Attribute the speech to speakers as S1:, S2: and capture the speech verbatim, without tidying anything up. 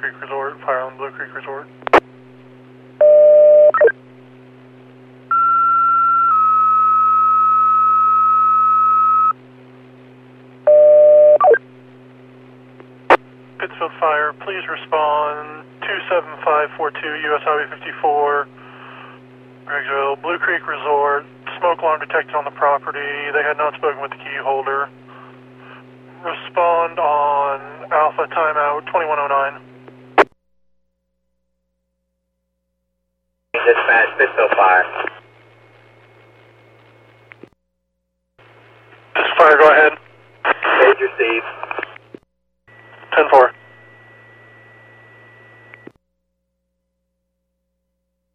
S1: Creek Resort, fire on Blue Creek Resort. Pittsfield Fire, please respond two seven five four two U S Highway fifty-four, Griggsville, Blue Creek Resort. Smoke alarm detected on the property. They had not spoken with the key holder. Respond on Alpha timeout twenty-one oh nine.
S2: Dispatch, Pittsfield Fire.
S1: Pittsfield Fire, go ahead.